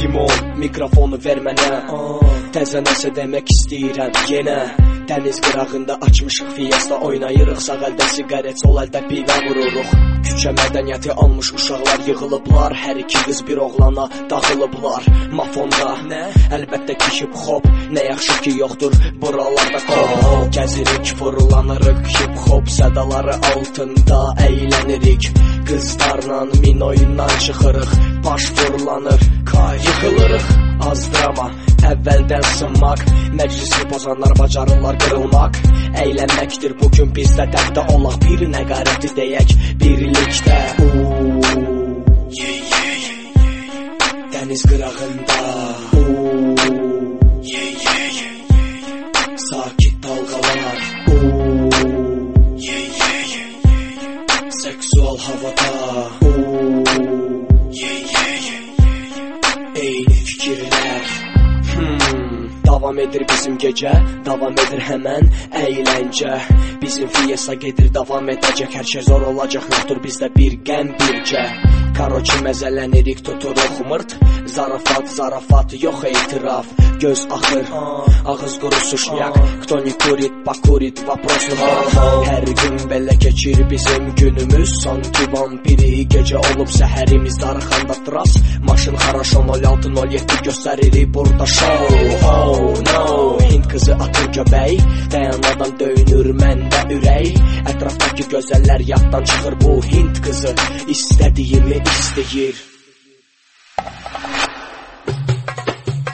Simon, mikrofonu ver mənə, təzə nəsə demək istəyirəm yenə. Dəniz qırağında açmışıq fiesta, oynayırıq sağ əldə siqaret, sol əldə pivə vururuq. Küçə mədəniyyəti almış uşaqlar yığılıblar, hər iki qız bir oğlana dağılıblar. Mafonda, əlbəttə ki hip-hop, nə yaxşı ki yoxdur buralarda kop. Gəzirik, fırlanırıq hip-hop sədaları altında əylənirik. Qızlarla min oyundan çıxırıq, baş fırlanır, yıxılırıq. Az drama, əvvəldən sınmaq, məclisi pozanlar bacarırlar qırılmaq. Əylənməkdir bugün bizdə, dəbdə olaq, bir nəqarəti deyək birlikdə. Dəniz qırağında sakit dalğalar, seksual havada eyni fikirlər. Davam edir bizim gecə, davam edir həmən əyləncə. Bizim fiesta gedir, davam edəcək, hər şey zor olacaq, yoxdur bizdə bir qəm bircə. Karoçi məzələnirik, tuturuq mırt, zarafat, yox etiraf. Göz axır, ağız qurusu şliyak, kto ne kurit, pakurit, vapros numaran. Hər gün belə keçir bizim günümüz, sanki vampiri gecə olub səhərimiz. Darıxanda tras, maşın xaraşon 0607 göstəririk burada show. Oh no, Hind qızı atır göbək, dayanmadan döyünür məndə ürək. Ətrafdakı gözəllər yaddan çıxır, bu Hind qızı istədiyimi istəyir.